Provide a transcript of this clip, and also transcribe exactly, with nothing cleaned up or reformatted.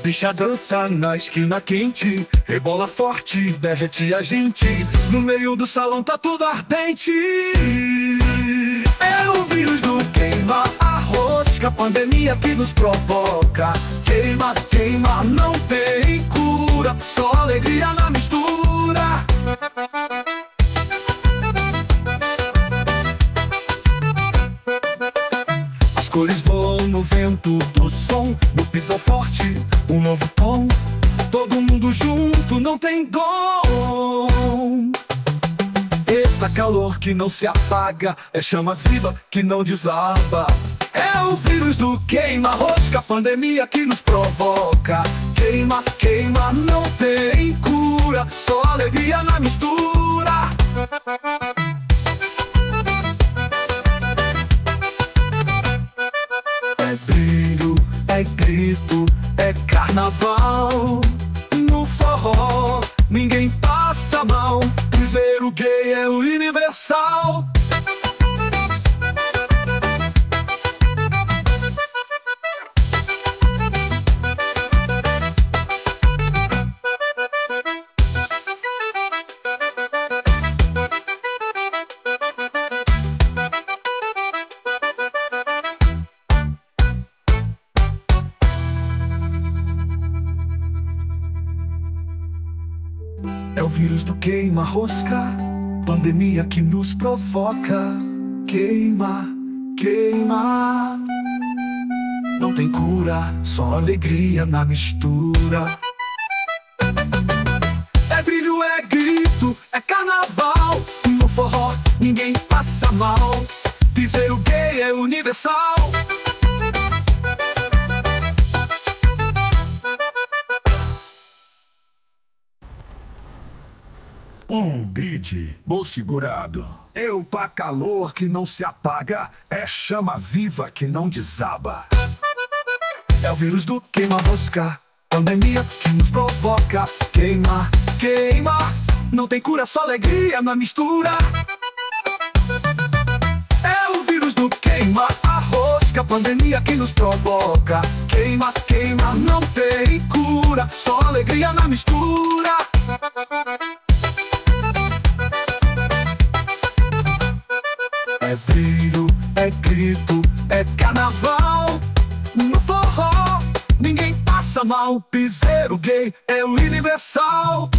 bicha dança na esquina quente, rebola forte, derrete a gente. No meio do salão tá tudo ardente. É o vírus do queima a rosca, pandemia que nos provoca. Queima, queima, não tem cura, só alegria na mistura. As cores voam no vento do som, no pisão forte, um novo tom. Todo mundo junto, não tem dom. Eita calor que não se apaga, é chama viva que não desaba. É o vírus do queima-rosca, pandemia que nos provoca. Queima, queima, não tem cura, só alegria na mistura. É brilho, é grito, é carnaval. No forró, ninguém passa mal. Dizer o gay é o universal. É o vírus do queima-rosca, pandemia que nos provoca. Queima, queima, não tem cura, só alegria na mistura. É brilho, é grito, é carnaval. No forró, ninguém passa mal. Dizer o gay é universal. Um bid, bom segurado. Eu pra calor que não se apaga, é chama viva que não desaba. É o vírus do queima-rosca, pandemia que nos provoca. Queima, queima, não tem cura, só alegria na mistura. É o vírus do queima-rosca, pandemia que nos provoca. Queima, queima, não tem cura, só alegria na mistura. É brilho, é grito, é carnaval. No forró, ninguém passa mal. Piseiro gay é o universal.